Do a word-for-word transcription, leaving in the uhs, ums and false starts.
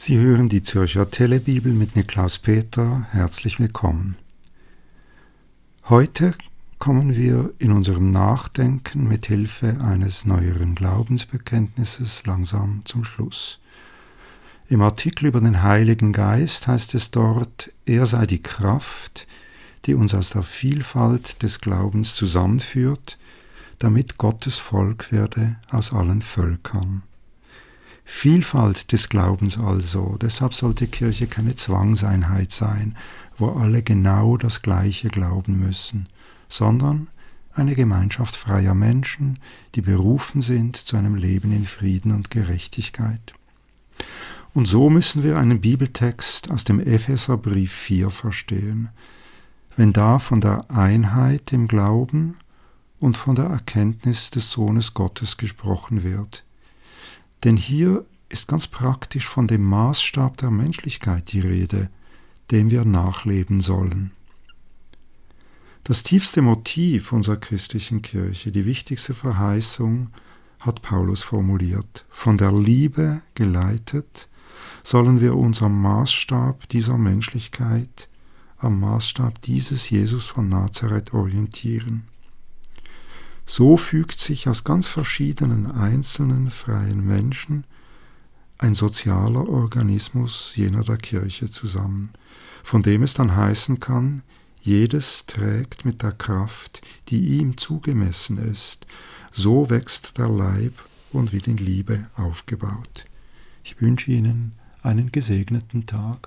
Sie hören die Zürcher Telebibel mit Niklaus Peter. Herzlich willkommen. Heute kommen wir in unserem Nachdenken mit Hilfe eines neueren Glaubensbekenntnisses langsam zum Schluss. Im Artikel über den Heiligen Geist heißt es dort, er sei die Kraft, die uns aus der Vielfalt des Glaubens zusammenführt, damit Gottes Volk werde aus allen Völkern. Vielfalt des Glaubens also, deshalb sollte Kirche keine Zwangseinheit sein, wo alle genau das Gleiche glauben müssen, sondern eine Gemeinschaft freier Menschen, die berufen sind zu einem Leben in Frieden und Gerechtigkeit. Und so müssen wir einen Bibeltext aus dem Epheserbrief vier verstehen, wenn da von der Einheit im Glauben und von der Erkenntnis des Sohnes Gottes gesprochen wird. Denn hier ist ganz praktisch von dem Maßstab der Menschlichkeit die Rede, dem wir nachleben sollen. Das tiefste Motiv unserer christlichen Kirche, die wichtigste Verheißung, hat Paulus formuliert. Von der Liebe geleitet, sollen wir uns am Maßstab dieser Menschlichkeit, am Maßstab dieses Jesus von Nazareth orientieren. So fügt sich aus ganz verschiedenen einzelnen freien Menschen ein sozialer Organismus jener der Kirche zusammen, von dem es dann heißen kann, jedes trägt mit der Kraft, die ihm zugemessen ist, so wächst der Leib und wird in Liebe aufgebaut. Ich wünsche Ihnen einen gesegneten Tag.